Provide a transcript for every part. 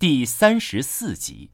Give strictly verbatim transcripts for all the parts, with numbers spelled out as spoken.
第三十四集。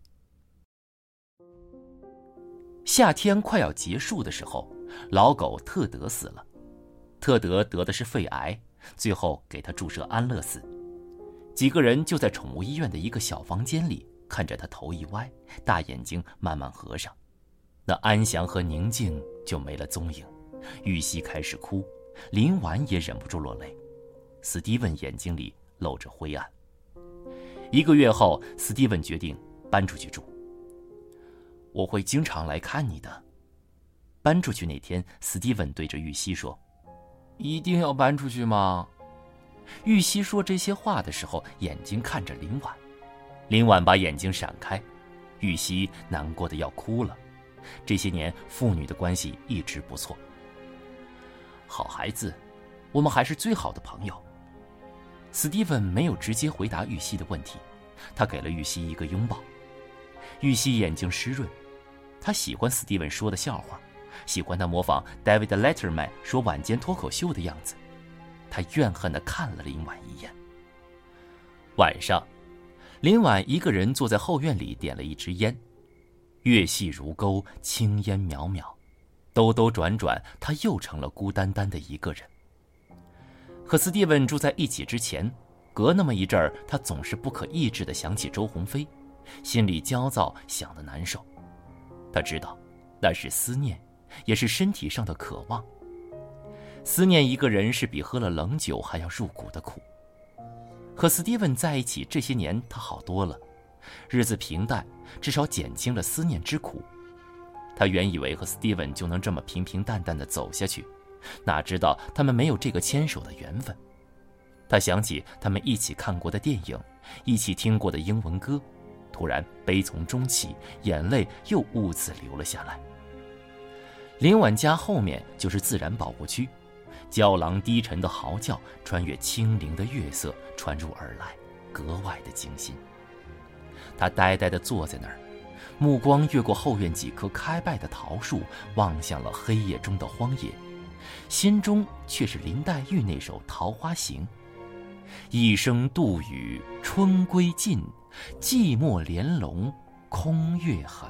夏天快要结束的时候，老狗特德死了。特德得的是肺癌，最后给他注射安乐死。几个人就在宠物医院的一个小房间里，看着他头一歪，大眼睛慢慢合上，那安详和宁静就没了踪影。玉溪开始哭，林婉也忍不住落泪。斯蒂文眼睛里露着灰暗。一个月后，斯蒂文决定搬出去住。我会经常来看你的。搬出去那天，斯蒂文对着玉溪说：一定要搬出去吗？玉溪说这些话的时候，眼睛看着林婉。林婉把眼睛闪开，玉溪难过的要哭了。这些年父女的关系一直不错。好孩子，我们还是最好的朋友。斯蒂文没有直接回答玉溪的问题，他给了玉溪一个拥抱。玉溪眼睛湿润，他喜欢斯蒂文说的笑话，喜欢他模仿 David Letterman 说晚间脱口秀的样子。他怨恨地看了林婉一眼。晚上，林婉一个人坐在后院里，点了一支烟，月细如钩，青烟渺渺，兜兜转转，他又成了孤单单的一个人。和斯蒂文住在一起之前，隔那么一阵儿，他总是不可抑制地想起周鸿飞，心里焦躁，想得难受。他知道，那是思念，也是身体上的渴望。思念一个人是比喝了冷酒还要入骨的苦。和斯蒂文在一起这些年，他好多了，日子平淡，至少减轻了思念之苦。他原以为和斯蒂文就能这么平平淡淡地走下去，哪知道他们没有这个牵手的缘分。他想起他们一起看过的电影，一起听过的英文歌，突然悲从中起，眼泪又兀自流了下来。林婉家后面就是自然保护区，郊狼低沉的嚎叫穿越清灵的月色传入耳来，格外的惊心。他呆呆地坐在那儿，目光越过后院几棵开败的桃树，望向了黑夜中的荒野，心中却是林黛玉那首《桃花行》：一声杜宇春归尽，寂寞帘笼空月痕。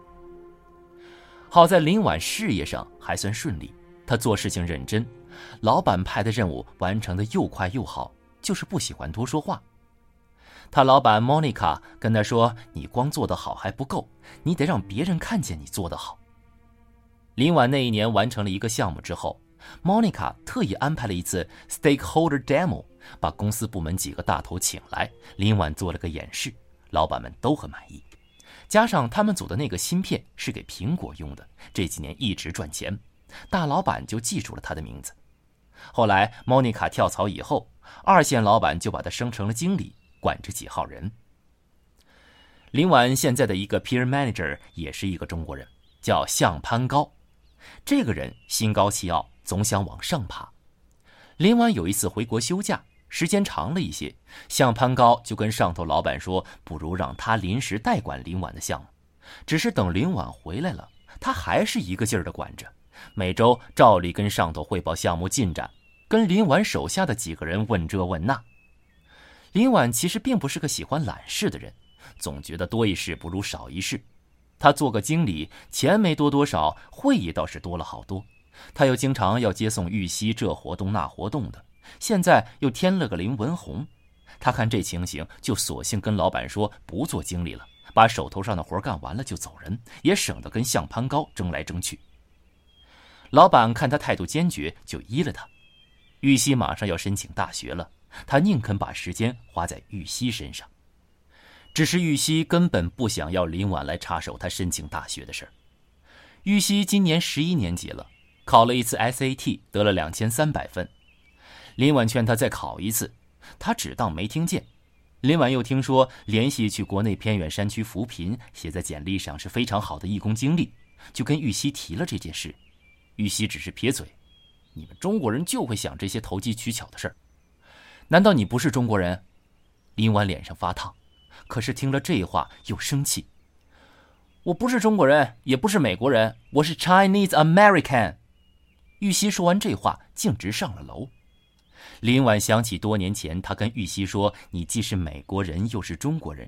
好在林婉事业上还算顺利，他做事情认真，老板派的任务完成的又快又好，就是不喜欢多说话。他老板 Monica 跟他说，你光做得好还不够，你得让别人看见你做得好。林婉那一年完成了一个项目之后， Monica 特意安排了一次 Stakeholder Demo， 把公司部门几个大头请来，林婉做了个演示，老板们都很满意。加上他们组的那个芯片是给苹果用的，这几年一直赚钱，大老板就记住了他的名字。后来 Monica 跳槽以后，二线老板就把他升成了经理，管着几号人。林婉现在的一个 peer manager 也是一个中国人，叫向攀高。这个人心高气傲，总想往上爬。林婉有一次回国休假，时间长了一些，向攀高就跟上头老板说，不如让他临时代管林婉的项目。只是等林婉回来了，他还是一个劲儿地管着，每周照例跟上头汇报项目进展，跟林婉手下的几个人问这问那。林婉其实并不是个喜欢揽事的人，总觉得多一事不如少一事。他做个经理，钱没多多少，会议倒是多了好多。他又经常要接送玉溪这活动那活动的，现在又添了个林文红。他看这情形，就索性跟老板说不做经理了，把手头上的活干完了就走人，也省得跟向攀高争来争去。老板看他态度坚决，就依了他。玉溪马上要申请大学了，他宁肯把时间花在玉溪身上。只是玉溪根本不想要林婉来插手他申请大学的事儿。玉溪今年十一年级了，考了一次 S A T 得了两千三百分。林婉劝他再考一次，他只当没听见。林婉又听说联系去国内偏远山区扶贫，写在简历上是非常好的义工经历，就跟玉溪提了这件事。玉溪只是撇嘴，你们中国人就会想这些投机取巧的事儿。难道你不是中国人？林婉脸上发烫，可是听了这话又生气。我不是中国人，也不是美国人，我是 Chinese American。 玉溪说完这话，径直上了楼。林婉想起多年前他跟玉溪说，你既是美国人又是中国人，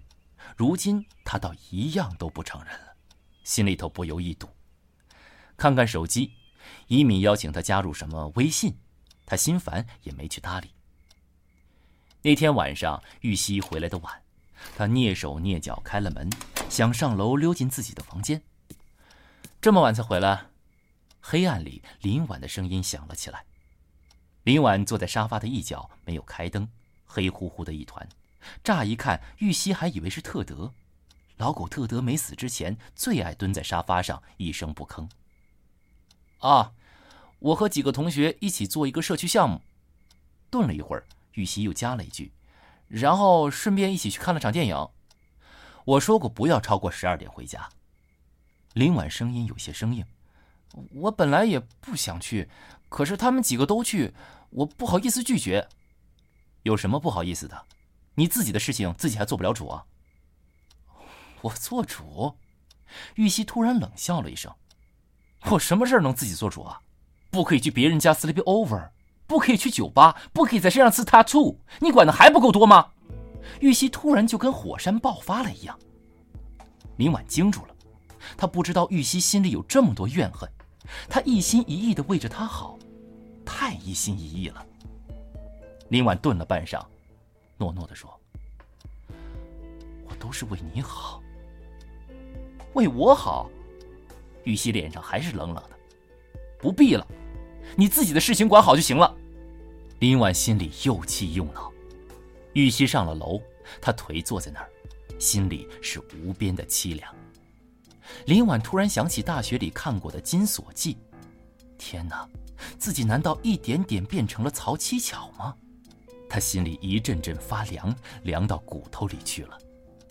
如今他倒一样都不承认了，心里头不由一堵。看看手机，一敏邀请他加入什么微信，他心烦也没去搭理。那天晚上玉溪回来的晚，他蹑手蹑脚开了门，想上楼溜进自己的房间。这么晚才回来？黑暗里林婉的声音响了起来。林婉坐在沙发的一角，没有开灯，黑乎乎的一团。乍一看，玉溪还以为是特德。老狗特德没死之前最爱蹲在沙发上一声不吭。啊，我和几个同学一起做一个社区项目。顿了一会儿，玉溪又加了一句，然后顺便一起去看了场电影。我说过不要超过十二点回家。林婉声音有些生硬，我本来也不想去，可是他们几个都去，我不好意思拒绝。有什么不好意思的？你自己的事情自己还做不了主啊？我做主？玉溪突然冷笑了一声。我什么事儿能自己做主啊？不可以去别人家 sleep over， 不可以去酒吧，不可以在身上刺 tattoo， 你管的还不够多吗？玉溪突然就跟火山爆发了一样。林婉惊住了，她不知道玉溪心里有这么多怨恨，她一心一意地为着他好，太一心一意了。林婉顿了半晌，诺诺地说，我都是为你好。为我好？玉溪脸上还是冷冷的。不必了，你自己的事情管好就行了。林婉心里又气又恼。玉溪上了楼，她颓坐在那儿，心里是无边的凄凉。林婉突然想起大学里看过的《金锁记》，天哪，自己难道一点点变成了曹七巧吗？她心里一阵阵发凉，凉到骨头里去了。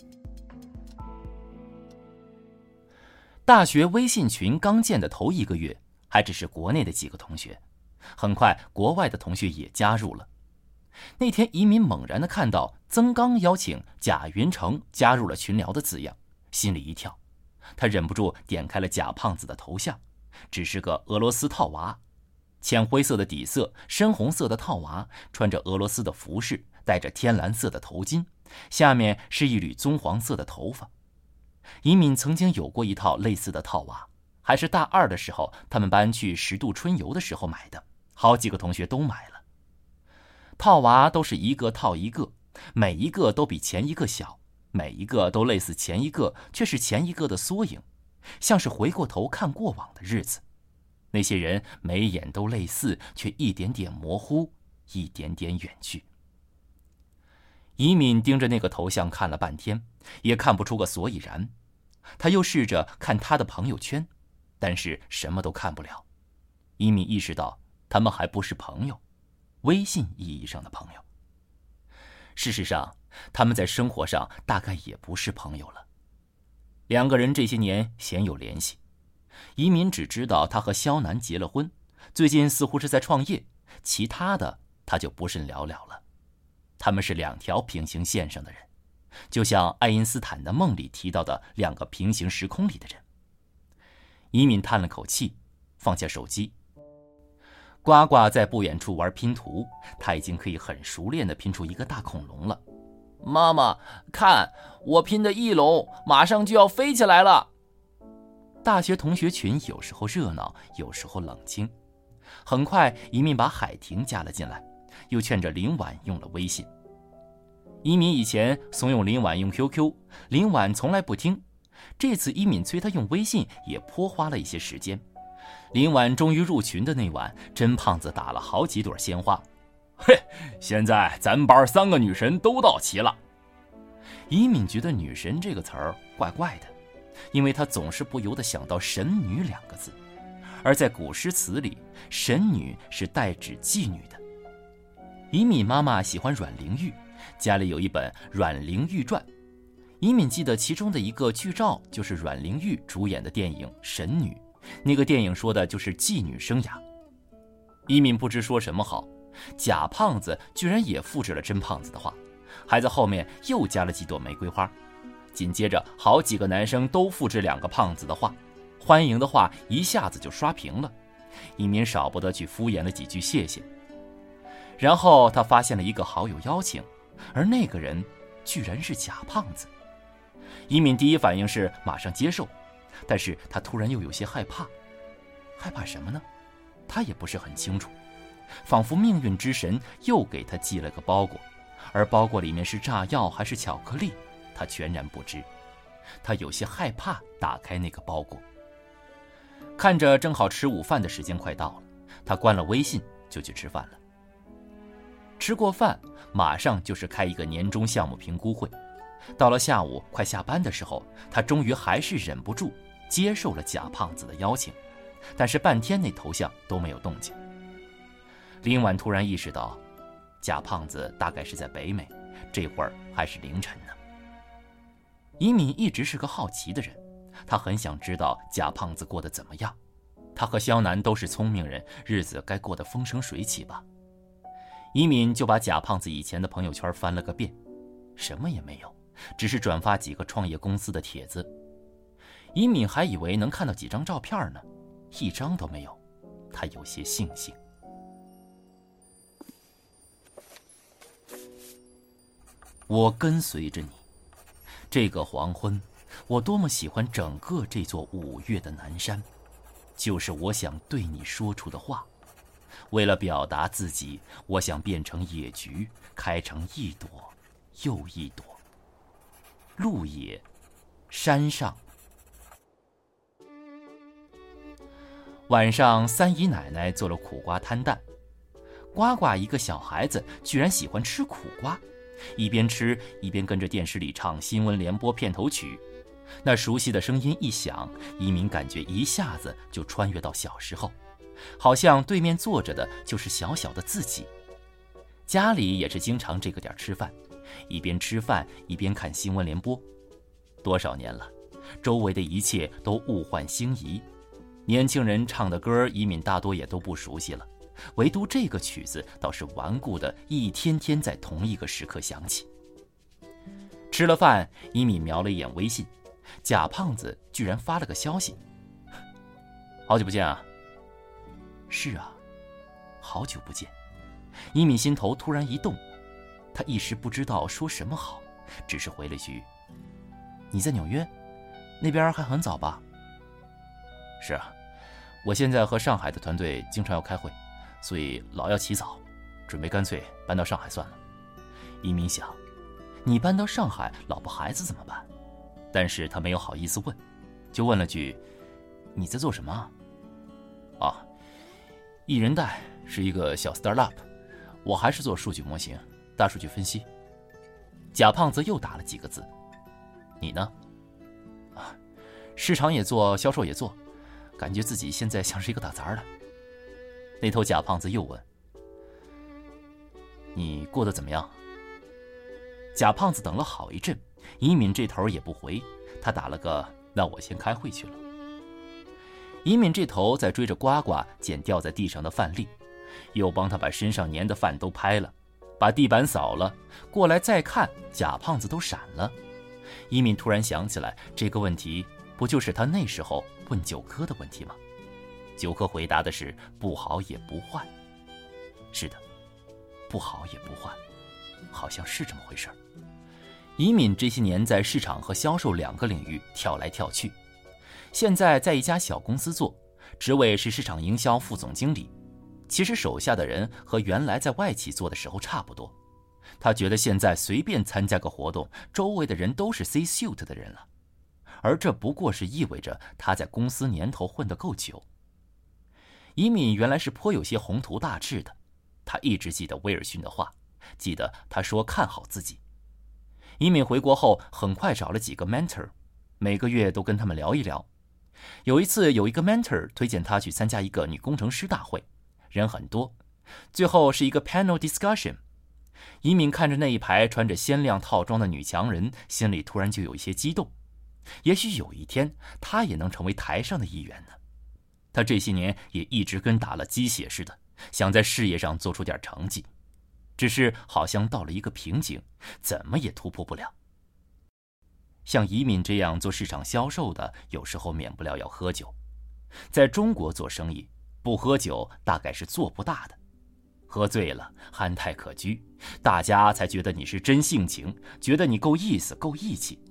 大学微信群刚建的头一个月，还只是国内的几个同学，很快国外的同学也加入了。那天移民猛然地看到曾刚邀请贾云成加入了群聊的字样，心里一跳，他忍不住点开了贾胖子的头像，只是个俄罗斯套娃，浅灰色的底色，深红色的套娃，穿着俄罗斯的服饰，戴着天蓝色的头巾，下面是一缕棕黄色的头发。移民曾经有过一套类似的套娃，还是大二的时候他们班去十渡春游的时候买的，好几个同学都买了。套娃都是一个套一个，每一个都比前一个小，每一个都类似前一个，却是前一个的缩影，像是回过头看过往的日子。那些人眉眼都类似，却一点点模糊，一点点远去。移民盯着那个头像看了半天，也看不出个所以然。他又试着看他的朋友圈，但是什么都看不了。移民意识到他们还不是朋友，微信意义上的朋友。事实上，他们在生活上大概也不是朋友了。两个人这些年鲜有联系，移民只知道他和肖楠结了婚，最近似乎是在创业，其他的他就不甚了了了。他们是两条平行线上的人，就像爱因斯坦的梦里提到的两个平行时空里的人。移民叹了口气，放下手机。呱呱在不远处玩拼图，他已经可以很熟练地拼出一个大恐龙了。妈妈，看，我拼的翼龙马上就要飞起来了。大学同学群有时候热闹，有时候冷清。很快，移民把海婷加了进来，又劝着林婉用了微信。一敏以前怂恿林婉用 Q Q， 林婉从来不听。这次一敏催她用微信，也颇花了一些时间。林婉终于入群的那晚，真胖子打了好几朵鲜花。嘿，现在咱班三个女神都到齐了。一敏觉得女神这个词儿怪怪的，因为她总是不由得想到神女两个字，而在古诗词里，神女是代指妓女的。一敏妈妈喜欢阮玲玉，家里有一本《阮玲玉传》，一敏记得其中的一个剧照就是阮玲玉主演的电影《神女》，那个电影说的就是妓女生涯。一敏不知说什么好，假胖子居然也复制了真胖子的话，还在后面又加了几朵玫瑰花。紧接着好几个男生都复制两个胖子的话，欢迎的话一下子就刷屏了。一敏少不得去敷衍了几句谢谢。然后他发现了一个好友邀请，而那个人居然是假胖子。 一敏第一反应是马上接受，但是他突然又有些害怕。害怕什么呢？他也不是很清楚，仿佛命运之神又给他寄了个包裹，而包裹里面是炸药还是巧克力，他全然不知。他有些害怕打开那个包裹。看着正好吃午饭的时间快到了，他关了微信就去吃饭了。吃过饭马上就是开一个年终项目评估会。到了下午快下班的时候，他终于还是忍不住接受了贾胖子的邀请，但是半天那头像都没有动静。林婉突然意识到，贾胖子大概是在北美，这会儿还是凌晨呢。一敏一直是个好奇的人，他很想知道贾胖子过得怎么样。他和肖楠都是聪明人，日子该过得风生水起吧。一敏就把贾胖子以前的朋友圈翻了个遍，什么也没有，只是转发几个创业公司的帖子。一敏还以为能看到几张照片呢，一张都没有，他有些悻悻。我跟随着你，这个黄昏，我多么喜欢整个这座五月的南山，就是我想对你说出的话。为了表达自己，我想变成野菊，开成一朵又一朵。路野，山上。晚上，三姨奶奶做了苦瓜摊蛋。呱呱一个小孩子居然喜欢吃苦瓜，一边吃一边跟着电视里唱新闻联播片头曲。那熟悉的声音一响，一鸣感觉一下子就穿越到小时候，好像对面坐着的就是小小的自己。家里也是经常这个点吃饭，一边吃饭一边看新闻联播。多少年了，周围的一切都物换星移，年轻人唱的歌一敏大多也都不熟悉了，唯独这个曲子倒是顽固的一天天在同一个时刻响起。吃了饭，一敏瞄了一眼微信，贾胖子居然发了个消息：好久不见啊。是啊，好久不见。一敏心头突然一动，他一时不知道说什么好，只是回了句：你在纽约？那边还很早吧？是啊，我现在和上海的团队经常要开会，所以老要起早，准备干脆搬到上海算了。一敏想，你搬到上海，老婆孩子怎么办？但是他没有好意思问，就问了句：你在做什么啊？啊，一人贷是一个小 startup， 我还是做数据模型、大数据分析。贾胖子又打了几个字：你呢？啊，市场也做，销售也做，感觉自己现在像是一个打杂的。那头贾胖子又问：你过得怎么样？贾胖子等了好一阵，一敏这头也不回，他打了个那我先开会去了。一敏这头在追着呱呱捡掉在地上的饭粒，又帮他把身上粘的饭都拍了，把地板扫了，过来再看，贾胖子都闪了。一敏突然想起来，这个问题不就是他那时候问九科的问题吗？九科回答的是不好也不坏。是的，不好也不坏，好像是这么回事。一敏这些年在市场和销售两个领域跳来跳去，现在在一家小公司做，职位是市场营销副总经理。其实手下的人和原来在外企做的时候差不多。他觉得现在随便参加个活动，周围的人都是 C suit 的人了，而这不过是意味着他在公司年头混得够久。一敏原来是颇有些宏图大志的，他一直记得威尔逊的话，记得他说看好自己。一敏回国后很快找了几个 mentor， 每个月都跟他们聊一聊。有一次有一个 mentor 推荐他去参加一个女工程师大会，人很多，最后是一个 panel discussion。一敏看着那一排穿着鲜亮套装的女强人，心里突然就有一些激动。也许有一天他也能成为台上的一员呢。他这些年也一直跟打了鸡血似的，想在事业上做出点成绩，只是好像到了一个瓶颈，怎么也突破不了。像一敏这样做市场销售的，有时候免不了要喝酒。在中国做生意，不喝酒大概是做不大的。喝醉了，憨态可掬，大家才觉得你是真性情，觉得你够意思，够义气。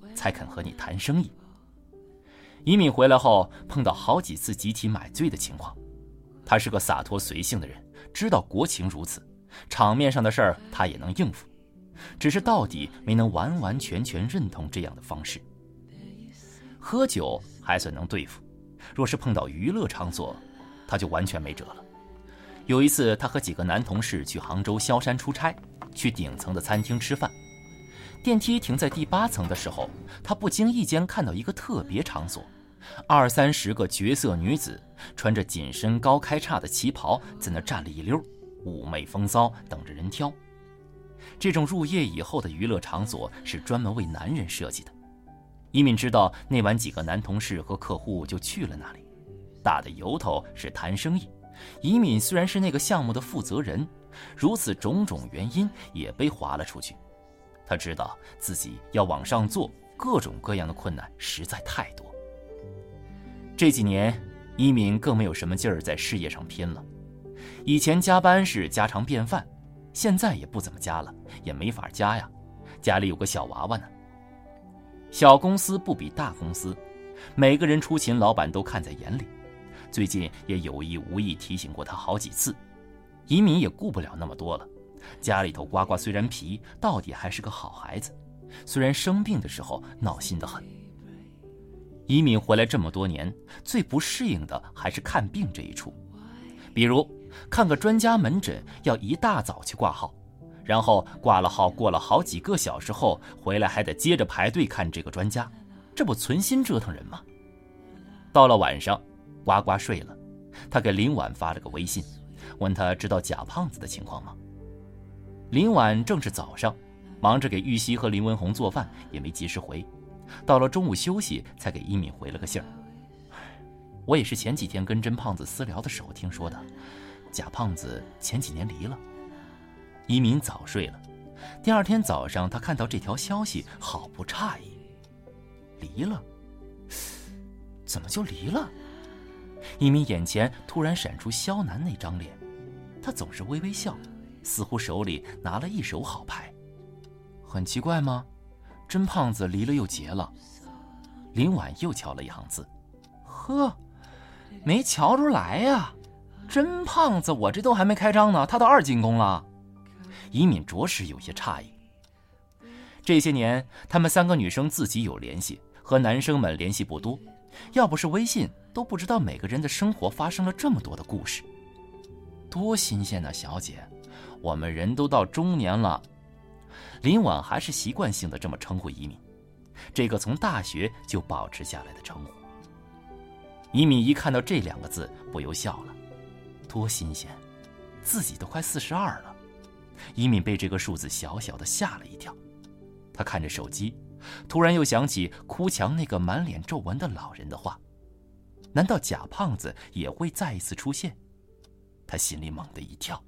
才肯和你谈生意。移民回来后碰到好几次集体买醉的情况，他是个洒脱随性的人，知道国情如此，场面上的事儿他也能应付，只是到底没能完完全全认同这样的方式。喝酒还算能对付，若是碰到娱乐场所，他就完全没辙了。有一次他和几个男同事去杭州萧山出差，去顶层的餐厅吃饭，电梯停在第八层的时候，他不经意间看到一个特别场所，二三十个绝色女子穿着紧身高开叉的旗袍，在那站了一溜，妩媚风骚，等着人挑。这种入夜以后的娱乐场所是专门为男人设计的。一敏知道那晚几个男同事和客户就去了那里，大的由头是谈生意。一敏虽然是那个项目的负责人，如此种种原因也被划了出去。他知道自己要往上做，各种各样的困难实在太多。这几年一敏更没有什么劲儿在事业上拼了，以前加班是家常便饭，现在也不怎么加了，也没法加呀，家里有个小娃娃呢。小公司不比大公司，每个人出勤老板都看在眼里，最近也有意无意提醒过他好几次。移民也顾不了那么多了，家里头呱呱虽然皮，到底还是个好孩子，虽然生病的时候闹心得很。移民回来这么多年，最不适应的还是看病这一出。比如看个专家门诊要一大早去挂号，然后挂了号过了好几个小时后回来还得接着排队看这个专家，这不存心折腾人吗？到了晚上呱呱睡了，他给林婉发了个微信，问他知道贾胖子的情况吗？林婉正是早上忙着给玉溪和林文红做饭，也没及时回，到了中午休息才给一敏回了个信儿。我也是前几天跟甄胖子私聊的时候听说的，贾胖子前几年离了。一敏早睡了，第二天早上他看到这条消息好不诧异，离了？怎么就离了？一敏眼前突然闪出萧楠那张脸，他总是微微笑，似乎手里拿了一手好牌。很奇怪吗？甄胖子离了又结了。林婉又敲了一行字，呵，没瞧出来呀，甄胖子我这都还没开张呢，他都二进宫了。一敏着实有些诧异。这些年他们三个女生自己有联系，和男生们联系不多，要不是微信都不知道每个人的生活发生了这么多的故事。多新鲜啊，小姐，我们人都到中年了。林婉还是习惯性的这么称呼一敏，这个从大学就保持下来的称呼。一敏一看到这两个字不由笑了，多新鲜，自己都快四十二了。一敏被这个数字小小的吓了一跳，他看着手机，突然又想起哭墙那个满脸皱纹的老人的话，难道贾胖子也会再一次出现？他心里猛地一跳。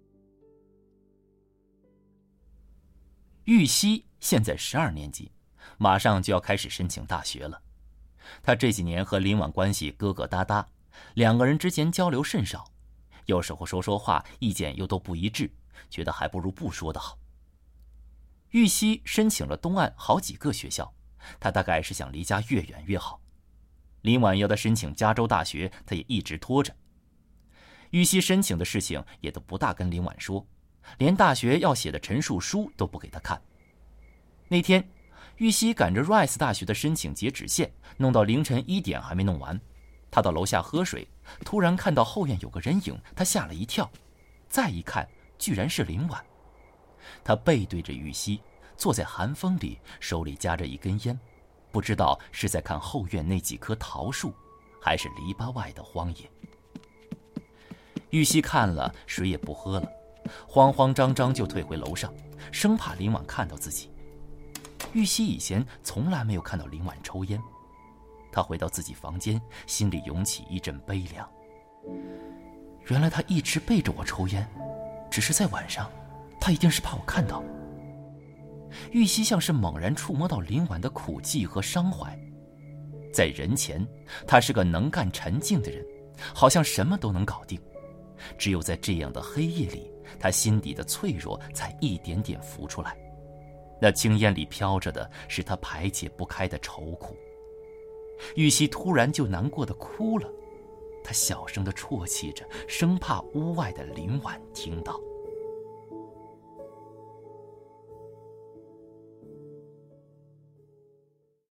玉溪现在十二年级，马上就要开始申请大学了。他这几年和林婉关系疙疙瘩瘩，两个人之间交流甚少，有时候说说话意见又都不一致，觉得还不如不说的好。玉溪申请了东岸好几个学校，他大概是想离家越远越好。林婉要他申请加州大学，他也一直拖着。玉溪申请的事情也都不大跟林婉说，连大学要写的陈述书都不给他看。那天玉溪赶着 Rice 大学的申请截止线，弄到凌晨一点还没弄完。他到楼下喝水，突然看到后院有个人影，他吓了一跳，再一看居然是林婉。他背对着玉溪，坐在寒风里，手里夹着一根烟，不知道是在看后院那几棵桃树，还是篱笆外的荒野。玉溪看了，水也不喝了，慌慌张张就退回楼上，生怕林婉看到自己。玉溪以前从来没有看到林婉抽烟，他回到自己房间，心里涌起一阵悲凉。原来他一直背着我抽烟，只是在晚上，他一定是怕我看到。玉溪像是猛然触摸到林婉的苦寂和伤怀，在人前他是个能干沉静的人，好像什么都能搞定，只有在这样的黑夜里，他心底的脆弱才一点点浮出来。 那青烟里飘着的是他排解不开的愁苦。玉溪突然就难过的哭了，他小声的啜泣着，生怕屋外的林婉听到。